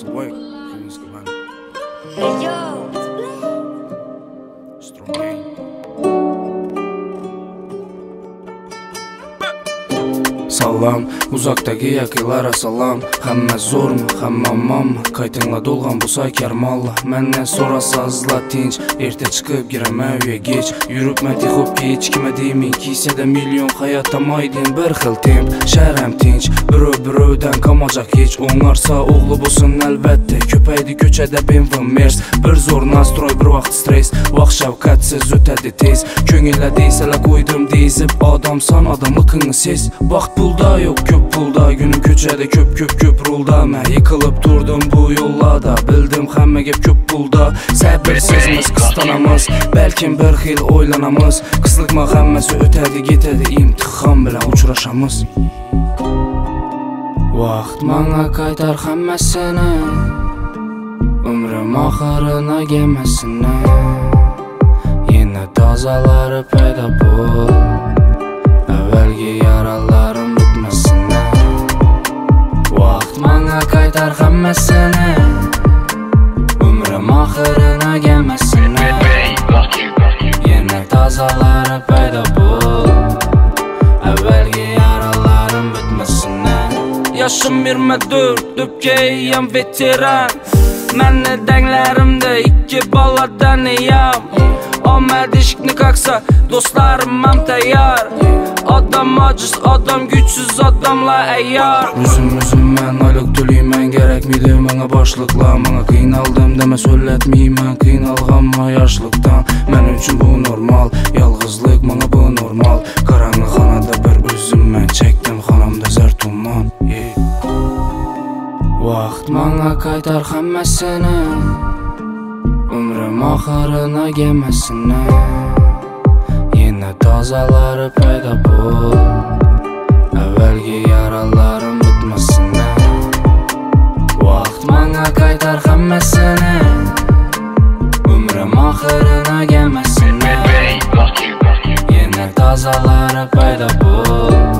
Sway, King's Command. Hey yo, Strong game. Салам, uzaqdagi yaqinlara salam. Hamma zo'rmi, hamma omonmi? Qaytingla to'lgan bo'lsa karmonla. Mendan so'rasazla tinch, erta chiqib giraman uyga. Yuribman texib hech kimga deming, kisada million hayot tamoydin bir xil temp. Sharam tinch, birov-birovdan qamajaq hech. O'ngarsa o'g'li bo'lsin albatta. Ko'paydi ko'chada BMW Merc. Bir zo'r nastroy, bir vaqt stress. Vaqt shavqatsiz o'tadi tez. Ko'ngilda deysalar qo'ydim deyzib, odamsan odamligingni ses. Vaqt pulda yo'q, ko'p pulda. Günü ko'chada ko'p rulda. Men yiqilib turdim bu yo'llarda. Bildim hamma gap ko'p pulda. Sabrsizmiz, qistonamiz, balkim bir xil o'ylanamiz. Qisliqma hammasi o'tadi, ketadi, imtihon bilan uchrashamiz. Vaqt menga qaytar hammasini, umrim oxirini gemasini. Yana tozalari paydo bo'l, avvalgi yaralarim bitmasin. Vaqt menga qaytar hammasini, umrim oxirini gemasini. Yana tozalari paydo bo'l, avvalgi yaralarim bitmasin. Yaşım 24, döpkeyim veteran. Məni denglerimde iki baladan eyam. Omad eshikni qaqsa, dostlarım tayyor. Adam aciz, adam güçsüz, adamlar ayyor. Üzüm men oylik to'layman, kerakmidi menga boshliqlar. Menga qiynaldim dema so'zlatmayman, qiynalganman yoshlikdan. Men uchun bu normal, yolg'izlik menga bu normal. Qarang'i xonada bir o'zimman chekdim, xonamda zar tuman. Vaqt menga qaytar hammasini, umrim oxirini gemasini. Yana tozalari paydo bo'l, avvalgi yaralarim bitmasin. Vaqt menga qaytar hammasini, umrim oxirini gemasini. Yana tozalari paydo bo'l,